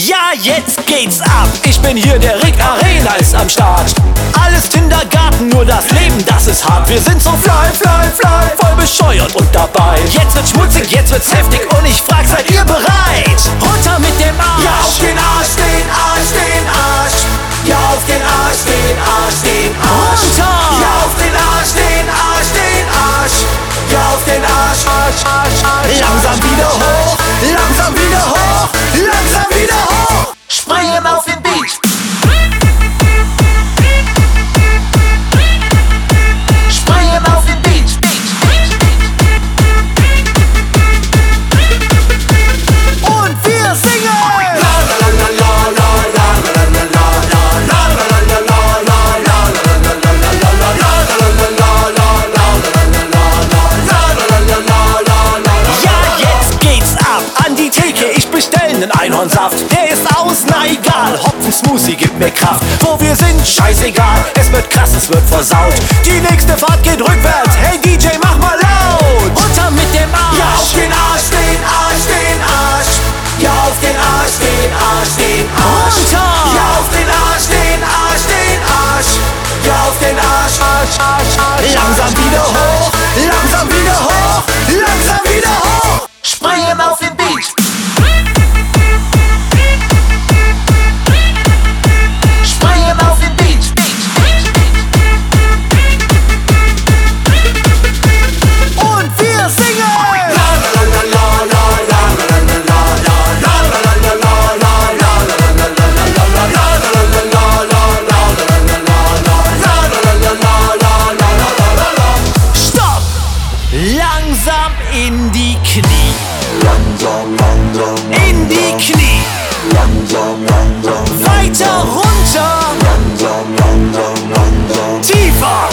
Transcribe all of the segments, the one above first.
Ja, jetzt geht's ab. Ich bin hier, der Rick Arena ist am Start. Alles Kindergarten, nur das Leben, das ist hart. Wir sind so fly, voll bescheuert und dabei. Jetzt wird's schmutzig, jetzt wird's heftig und ich frag, seid ihr bereit? Runter mit dem Arsch. Ja, auf den Arsch, den Arsch, den Arsch. Ja, auf den Arsch, den Arsch, den Arsch. Runter. Ja, auf den Arsch, den Arsch, den Arsch. Ja, auf den Arsch, Arsch, Arsch, Arsch. Langsam wieder hoch, langsam wieder hoch, langsam wieder hoch. Springen auf den Beat. Springen auf den Beat. Und wir singen. An die Theke, ich bestell nen Einhornsaft. Der ist aus, na egal, Hopfen-Smoothie gibt mir Kraft. Wo wir sind, scheißegal, es wird krass, es wird versaut. Die nächste Fahrt geht rückwärts, hey DJ, mach mal laut. Runter mit dem Arsch. Ja, auf den Arsch, den Arsch, den Arsch. Ja, auf den Arsch, den Arsch, den Arsch. Runter. Ja, auf den Arsch, den Arsch, den Arsch. Ja, auf den Arsch, Arsch, Arsch, Arsch. Langsam wieder hoch, langsam wieder hoch, langsam wieder hoch. Springen auf den Beat. Springen auf den Beat. Und wir singen. Stopp! Langsam in die Knie. In die Knie. Weiter runter. Tiefer.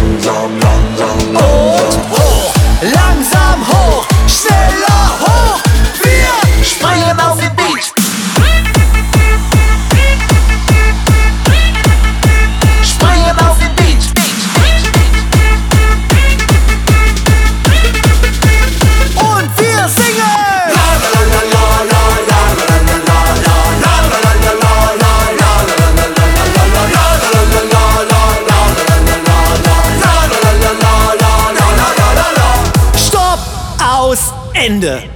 Und hoch. Langsam hoch. Schneller hoch. Wir Springen auf den Beat. Springen auf den Beat. und wir singen. Stopp, aus, Ende.